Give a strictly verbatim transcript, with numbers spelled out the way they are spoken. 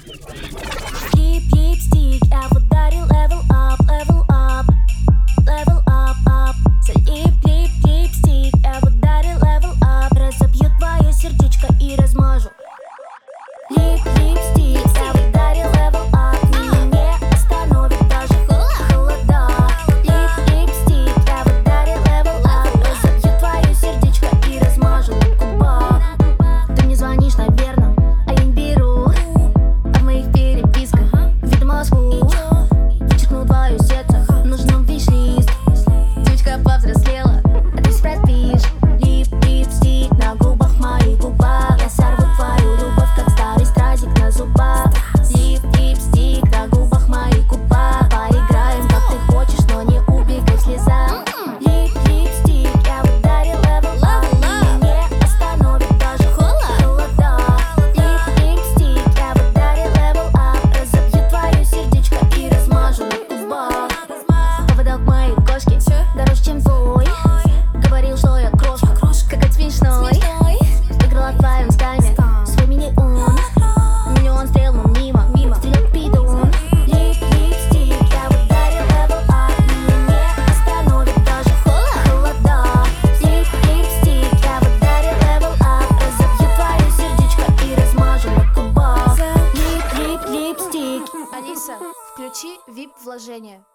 Лип, липстик, я в ударе, level up, level up, level up, up. Залип, лип, липстик, я в ударе, level up. Разобью твое сердечко и размажу. Лип, липстик, я в ударе, level up. Меня не остановит даже холода. Лип, липстик, я в ударе, level up. Разобью твое сердечко и размажу на губах. Ты мне звонишь, наверное, а я не беру. А в моих переписках видно Москву. Вычеркну твое сердце, нужен виш-лист. Девочка повзрослела, а ты спрятишь. Лип, липстик на губах, моих губах. Я сорву твою любовь, как старый стразик на зубах. Лип, липстик на губах, моих губах. Поиграем, как ты хочешь, но не убегай в слезах. Лип, липстик, я в ударе, level up. Меня не остановит даже холода. Лип, липстик, я в ударе, level up. Разобью твое сердечко и размажу на губах. Поводок моей кошки дороже, чем твой. Говорил, что я крошка, как от смешной. Играла в твоем скайме свой миллион. Миллион стрел, но мимо, мимо стрелять бидон. Лип, липстик, я в ударе, level up. Меня не остановит даже холода. Лип, липстик, я в ударе, level up. Разобью твое сердечко и размажу на губах. Лип, лип, липстик. Алиса, включи ви ай пи вложение.